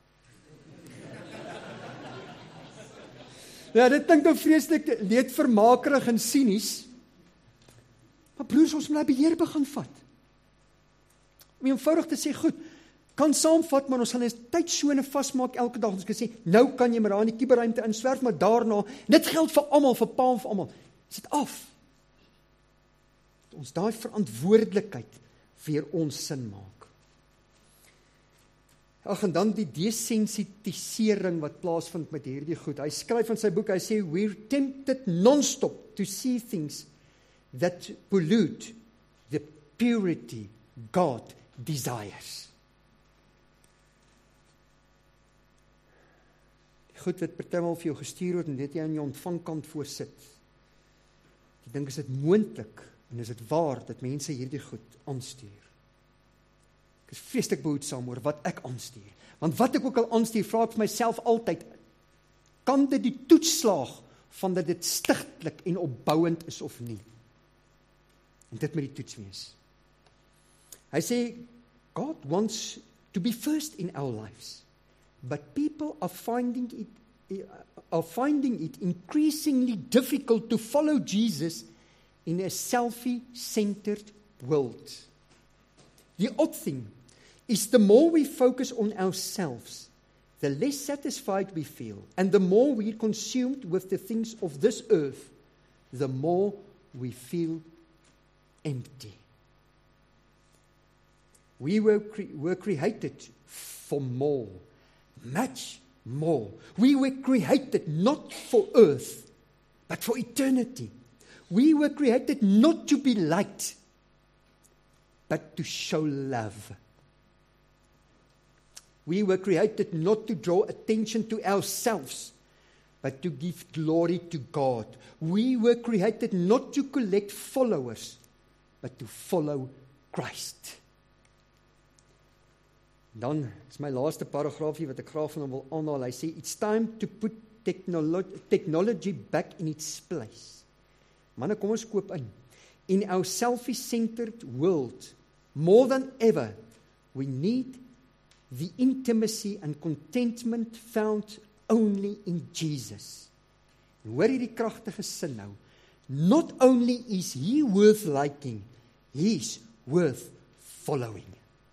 Ja, dit klink nou vreeslik leedvermakerig en sinies, maar broers, ons moet die beheer begin vat. Om eenvoudig te sê, goed, kan saamvat, maar ons gaan 'n tydsone vasmaak elke dag. Ons kan sê, nou kan jy maar daar in die kuberruimte inswerf, maar daarna, dit geld vir almal, vir pa en vir almal. Is dit af? Dat ons daai verantwoordelikheid vir ons sin maak. Ag, en dan die desensitisering wat plaasvind met hierdie goed. Hy skryf in sy boek, hy sê, we're tempted non-stop to see things that pollute the purity God desires. Die goed wat partymal vir jou gestuur word, en dit jy aan jou ontvangkant voorsit. Ek dink, is dit moontlik, en is dit waar, dat mense hierdie goed aanstuur. Ek is vreeslik behoedsaam oor wat ek aanstuur. Want wat ek ook al aanstuur, vra ek vir myself altyd, kan dit die toetslaag van dat dit stigtelik en opbouend is of nie? En dit moet die toets wees. Hy sê, God wants to be first in our lives, but people are finding it increasingly difficult to follow Jesus in a selfie-centered world. The odd thing is the more we focus on ourselves, the less satisfied we feel, and the more we're consumed with the things of this earth, the more we feel empty. We were created for more, much more. We were created not for earth, but for eternity. We were created not to be liked, but to show love. We were created not to draw attention to ourselves, but to give glory to God. We were created not to collect followers, but to follow Christ. Dan is my laaste paragraafie wat ek graag van hom wil aanhaal. Hy sê, it's time to put technology back in its place. Manne, kom ons koop in. In our selfie-centered world, more than ever, we need the intimacy and contentment found only in Jesus. En hoor hierdie kragtige sin nou. Not only is he worth liking, he is worth following.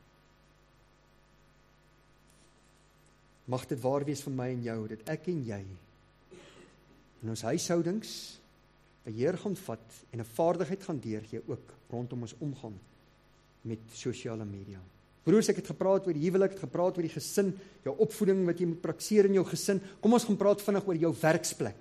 Mag dit waar wees vir my en jou, dat ek en jy in ons huishoudings beheer gaan vat en 'n vaardigheid gaan deurgee ook rondom ons omgaan met sosiale media. Broers, ek het gepraat oor die huwelik, ek het gepraat oor die gesin, jou opvoeding wat jy moet praktiseer in jou gesin. Kom ons gaan praat vinnig oor jou werksplek.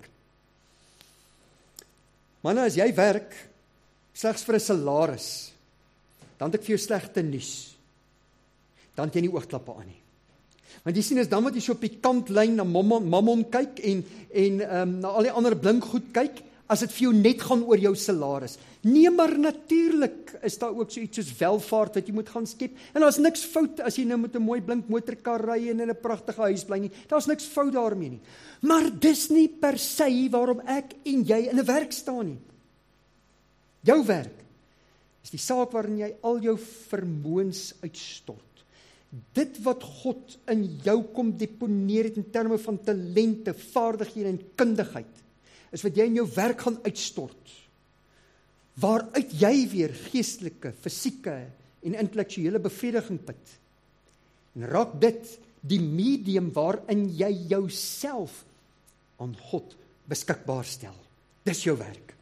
Manne, as jy werk slegs vir 'n salaris, dan het ek vir jou slegte nuus. Dan het jy nie oogklappe aan nie. Want jy sien, is dan wat jy so op die kantlyn na mammon kyk en na al die ander blink goed kyk, as dit vir jou net gaan oor jou salaris. Nee, maar natuurlik is daar ook so iets soos welvaart wat jy moet gaan skep. En daar's niks fout as jy nou met 'n mooi blink motorkar ry en in 'n pragtige huis bly nie. Daar's niks fout daarmee nie. Maar dis nie per se waarom ek en jy in 'n werk staan nie. Jou werk is die saak waarin jy al jou vermoëns uitstort. Dit wat God in jou kom deponeer het in terme van talente, vaardighede en kundigheid, is wat jy in jou werk gaan uitstort. Waaruit jy weer geestelike, fisieke en intellektuele bevrediging put. En raak dit die medium waarin jy jouself aan God beskikbaar stel. Dis jou werk.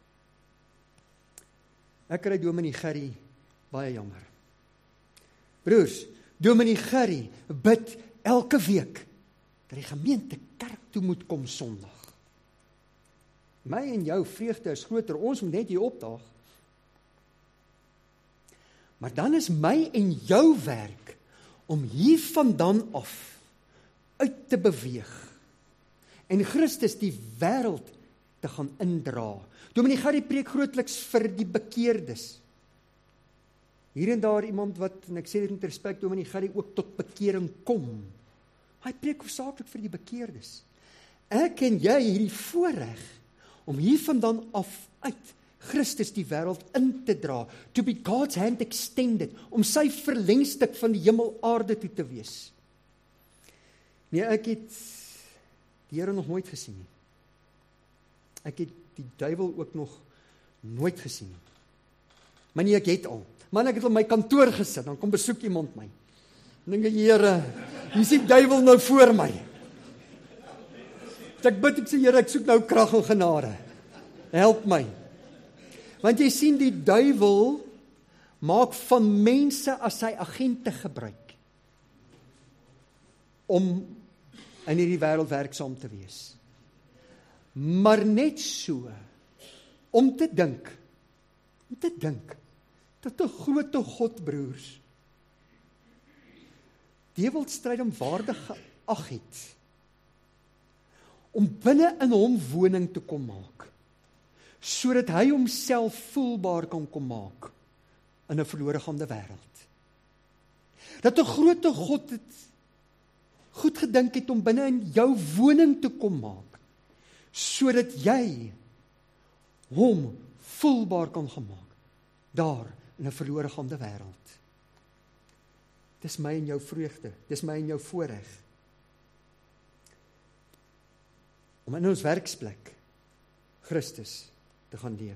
Ek kry Dominee Gerry baie jammer. Broers, Dominee Gerry bid elke week dat die gemeente kerk toe moet kom Sondag. My en jou vreugde is groter, ons moet net hier opdaag. Maar dan is my en jou werk om hiervandaan af uit te beweeg en Christus die wêreld te gaan indra. Dominee Gerry preek grootliks vir die bekeerdes. Hier en daar iemand wat, en ek sê dit met respek, Dominee Gerry ook tot bekering kom. Hy preek hoofsaaklik vir die bekeerdes. Ek en jy hierdie voorreg om hiervandaan af uit Christus die wêreld in te dra, to be God's hand extended, om sy verlengstuk van die hemel aarde toe te wees. Nee, ek het die Here nog nooit gesien nie. Ek het die duiwel ook nog nooit gesien nie. Maar nee, ek het al. Man, ek het op my kantoor gesit, dan kom besoek iemand my. En dink ek, Here, hier is die duiwel nou voor my. Ek bid, ek sê, Here, ek soek nou krag en genade. Help my. Want jy sien, die duiwel maak van mense as sy agente gebruik om in hierdie wêreld werksaam te wees. Maar net so, om te dink, dat 'n groot God, broers, die wil stryd om waardig geag het, om binne in hom woning te kom maak, sodat hy homself voelbaar kan kom maak in 'n verlore gaande wêreld. Dat 'n groot God het goed gedink het om binne in jou woning te kom maak, sodat jy hom voelbaar kan gemaak, daar in 'n verlore gaande wêreld. Dis my en jou vreugde, dis my en jou voorreg, om in ons werksplek Christus te gaan leef.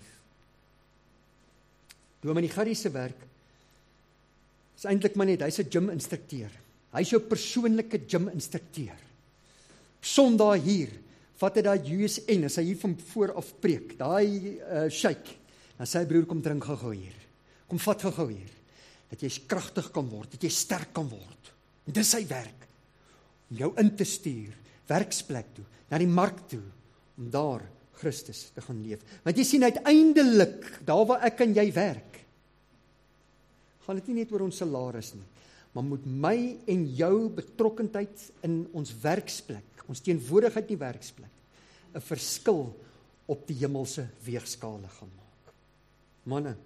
Dominee Gerry se werk is eintlik maar net, hy's 'n gym-instrukteur. Hy's jou persoonlike gym-instrukteur. Sondag hier, vat hy daai USN, as hy hier van voor af preek, daai shake, dan sê hy, broer, kom drink gou hier. Kom vat gou hier. Dat jy kragtig kan word, dat jy sterk kan word. En dis sy werk. Om jou in te stuur, werksplek toe, na die mark toe, om daar Christus te gaan leef. Want jy sien uiteindelik, daar waar ek en jy werk, gaan dit nie net oor ons salaris nie, maar moet my en jou betrokkenheid in ons werksplek, ons teenwoordigheid in die werksplek, 'n verskil op die hemelse weegskale gaan maak. Manne,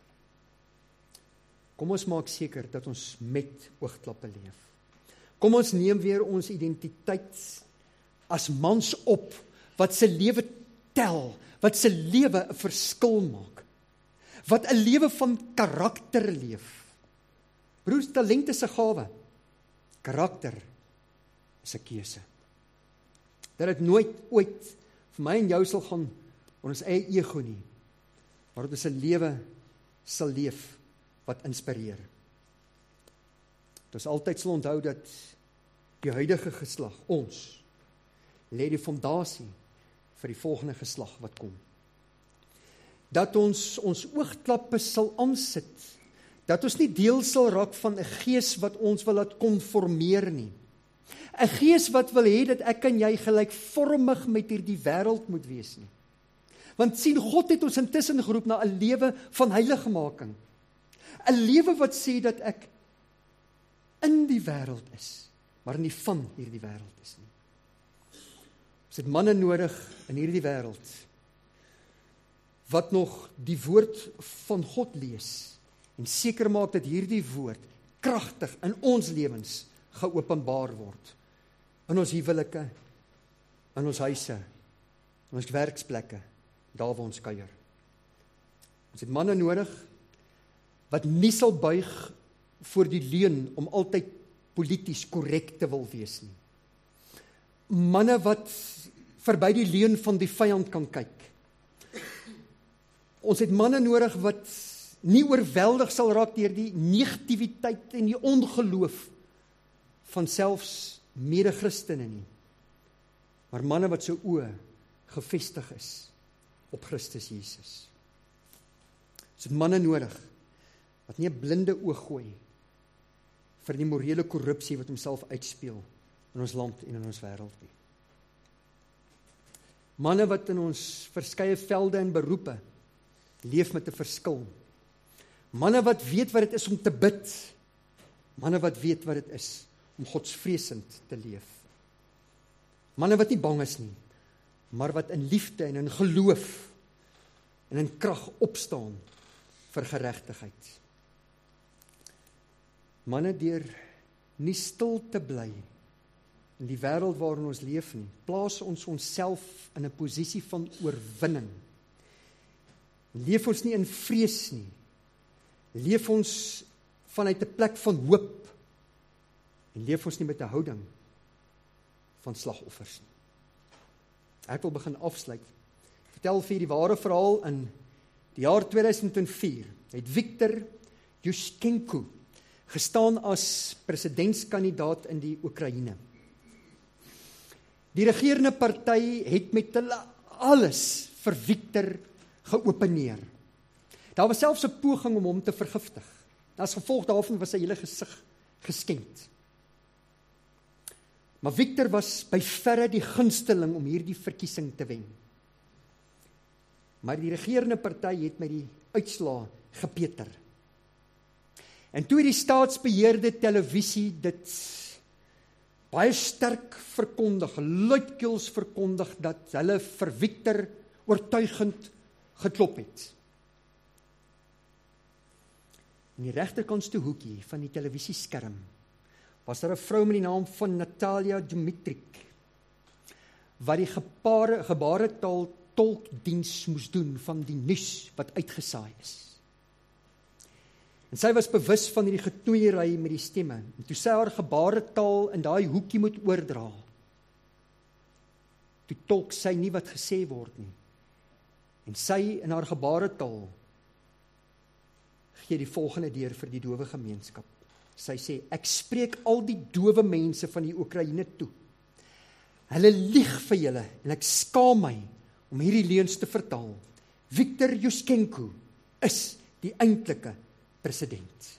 kom ons maak seker dat ons met oogklappe leef. Kom ons neem weer ons identiteit as mans op, wat se lewe tel, wat se lewe 'n verskil maak, wat 'n lewe van karakter leef. Broers, talent is 'n gawe, karakter is 'n keuse. Dat dit nooit ooit vir my en jou sal gaan oor ons eie ego nie, maar dat ons 'n lewe sal leef wat inspireer. Dat ons altyd sal onthou dat die huidige geslag, ons, lê die fondasie vir die volgende geslag wat kom. Dat ons oogklappe sal aansit, dat ons nie deel sal raak van 'n gees wat ons wil laat konformeer nie. 'n Gees wat wil hê dat ek en jy gelykvormig met hierdie wêreld moet wees nie. Want sien, God het ons intussen geroep na 'n lewe van heiligmaking. 'n Lewe wat sê dat ek in die wêreld is, maar nie van hierdie wêreld is nie. Ons het manne nodig in hierdie wêreld wat nog die woord van God lees en seker maak dat hierdie woord kragtig in ons lewens geopenbaar word. In ons huwelike, in ons huise, in ons werksplekke, daar waar ons kuier. Ons het manne nodig wat nie sal buig voor die leuen om altyd polities korrek te wil wees nie. Manne wat verby die leuen van die vyand kan kyk. Ons het manne nodig wat nie oorweldig sal raak deur die negativiteit en die ongeloof van selfs mede-Christene nie, maar manne wat se oë gefestig is op Christus Jesus. Ons het manne nodig wat nie 'n blinde oog gooi vir die morele korrupsie wat homself uitspeel in ons land en in ons wêreld nie. Manne wat in ons verskeie velde en beroepe leef met 'n verskil. Manne wat weet wat dit is om te bid. Manne wat weet wat dit is om godsvreesend te leef. Manne wat nie bang is nie, maar wat in liefde en in geloof en in krag opstaan vir geregtigheid. Manne deur nie stil te bly in die wêreld waarin ons leef nie, plaas ons onsself in 'n posisie van oorwinning. Leef ons nie in vrees nie, leef ons vanuit 'n plek van hoop, en leef ons nie met 'n houding van slagoffers nie. Ek wil begin afsluit. Vertel vir die ware verhaal. In die jaar 2004 het Viktor Yushchenko gestaan as presidentskandidaat in die Oekraïne. Die regerende party het met hulle alles vir Viktor geopeneer. Daar was selfs 'n poging om hom te vergiftig. As gevolg daarvan was sy hele gesig geskend. Maar Viktor was by verre die gunsteling om hierdie verkiesing te wen. Maar die regerende party het met die uitslaa gepeter. En toe die staatsbeheerde televisie dit baie sterk verkondig, luidkeels verkondig, dat hulle vir Viktor oortuigend geklop het. In die regterkantste hoekie van die televisieskerm was daar 'n vrou met die naam van Natalia Dmitrik, wat die gebaretaal tolkdiens moes doen van die nuus wat uitgesaai is. En sy was bewus van hierdie getoeiery met die stemme, en toe sy haar gebaretaal in daai hoekie moet oordra, toe tolk sy nie wat gesê word nie, en sy in haar gebaretaal gee die volgende deur vir die dowe gemeenskap. Sy sê, ek spreek al die dowe mense van die Oekraïne toe. Hulle lieg vir julle, en ek skaam my om hierdie leuns te vertaal. Viktor Yushchenko is die eintlike president.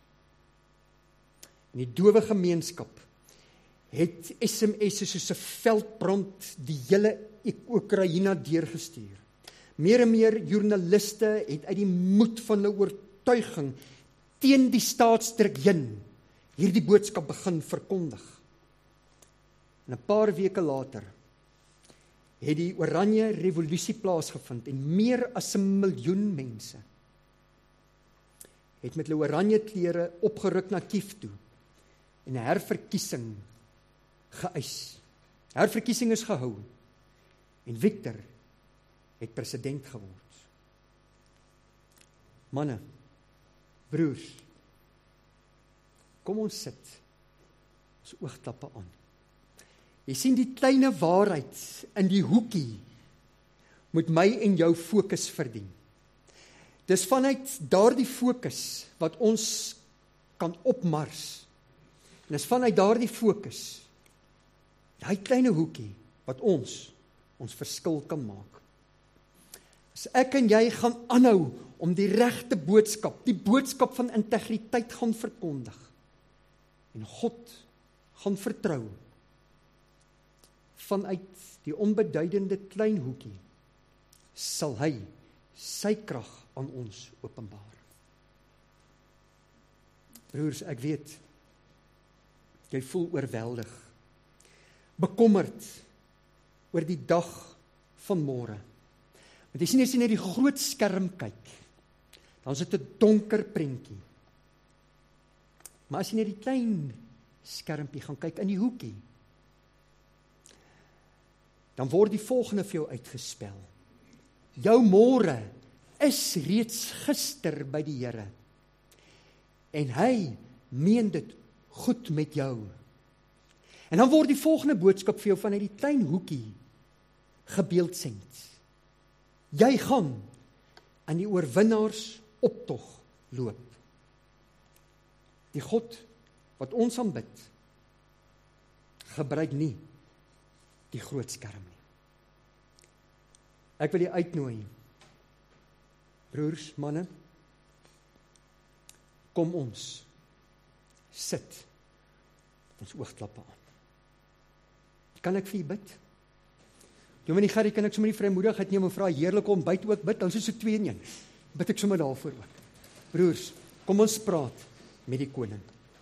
En die dowe gemeenskap het SMS'e soos 'n veldbrand die hele Oekraïne deurgestuur. Meer en meer joernaliste het uit die moed van hulle oortuiging teen die staatsdruk heen hierdie boodskap begin verkondig. En 'n paar weke later het die Oranje Revolusie plaasgevind en meer as 1 miljoen mense het met hulle oranje klere opgeruk na Kiev toe en 'n herverkiesing geëis. Herverkiesing is gehou en Viktor het president geword. Manne, broers, kom ons sit ons oogklappe aan. Jy sien die kleine waarheid in die hoekie moet my en jou fokus verdien. Dis vanuit daardie fokus wat ons kan opmars. En dis vanuit daardie fokus, daai kleine hoekie, wat ons verskil kan maak. As ek en jy gaan aanhou om die regte boodskap, die boodskap van integriteit gaan verkondig, en God gaan vertrou, vanuit die onbeduidende klein hoekie, sal hy sy krag aan ons openbaar. Broers, ek weet, jy voel oorweldig, bekommerd oor die dag van môre. Want jy sien, as jy net die groot skerm kyk, dan is dit 'n donker prentjie. Maar as jy net die klein skermpie gaan kyk in die hoekie, dan word die volgende vir jou uitgespel. Jou môre is reeds gister by die Here. En hy meen dit goed met jou. En dan word die volgende boodskap vir jou vanuit die klein hoekie gebeeldsend. Jy gaan aan die oorwinnaars optog loop. Die God wat ons aanbid, gebruik nie die groot skerm nie. Ek wil julle uitnooi, broers, manne, kom ons sit ons oogklappe aan. Kan ek vir u bid? Dominee Gerrie, kan ek sommer die vrymoedigheid neem en vra heerlike ontbyt ook bid, dan is dit so 2 in 1. Bid ek sommer daarvoor ook. Broers, kom ons praat met die koning.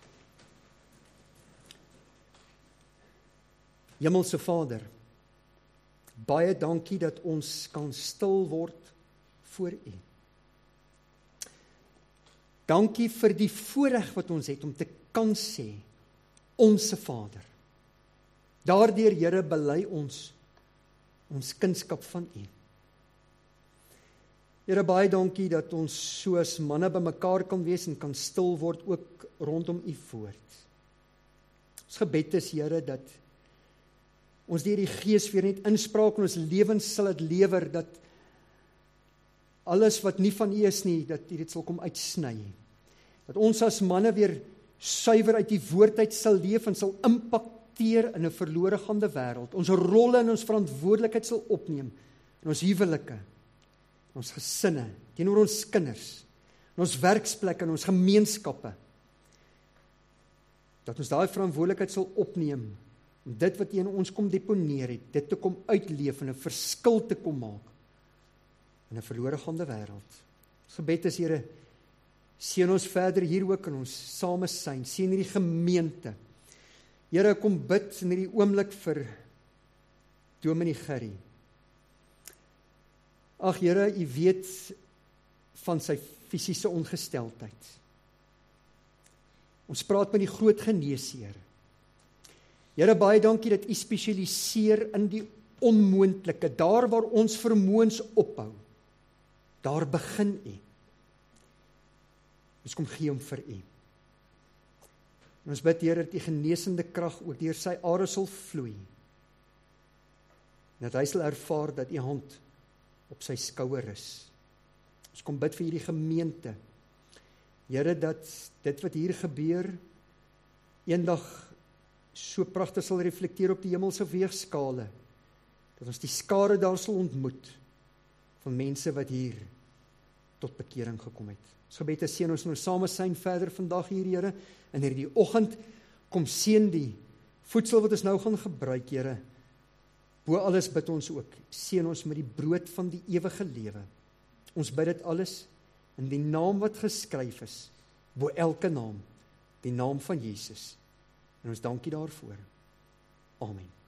Hemelse Vader, baie dankie dat ons kan stil word voor u. Dankie vir die voorreg wat ons het om te kan sê, onse Vader. Daardeur, Here, bely ons kindskap van u. Here, baie dankie dat ons soos manne bymekaar kan wees en kan stil word ook rondom u woord. Ons gebed is, Here, dat ons deur die Gees weer net inspraak in ons lewens sal dit lewer, dat alles wat nie van u is nie, dat u dit sal kom uitsny. Dat ons as manne weer suiwer uit die woord uit sal leef en sal impakteer in 'n verlore gaande wêreld. Ons rolle en ons verantwoordelikheid sal opneem in ons huwelike, in ons gesinne, teenoor ons kinders, in ons werksplekke, in ons gemeenskappe. Dat ons daai verantwoordelikheid sal opneem om dit wat u in ons kom deponeer het, dit te kom uitleef en 'n verskil te kom maak in 'n verlore gaande wêreld. Ons gebed is, Here, seën ons verder hier ook in ons samesyn, seën hierdie gemeente. Here, kom bid in hierdie oomblik vir Dominee Gerrie. Ag Here, u weet van sy fisiese ongesteldheid. Ons praat met die groot geneesheer. Here, baie dankie dat u spesialiseer in die onmoontlike, daar waar ons vermoëns ophou. Daar begin u. Ons kom gee hom vir u. En ons bid, Here, dat die genesende krag ook deur sy are sal vloei. En dat hy sal ervaar dat u hand op sy skouer is. Ons kom bid vir hierdie gemeente. Here, dat dit wat hier gebeur, eendag so pragtig sal reflekteer op die hemelse weegskale. Dat ons die skare daar sal ontmoet van mense wat hier tot bekering gekom het. Ons gebed is, seën ons nou samesyn verder vandag hier, Here, in hierdie oggend, kom seën die voedsel wat ons nou gaan gebruik, Here. Bo alles bid ons ook, seën ons met die brood van die ewige lewe. Ons bid dit alles in die naam wat geskryf is, bo elke naam, die naam van Jesus. En ons dankie daarvoor. Amen.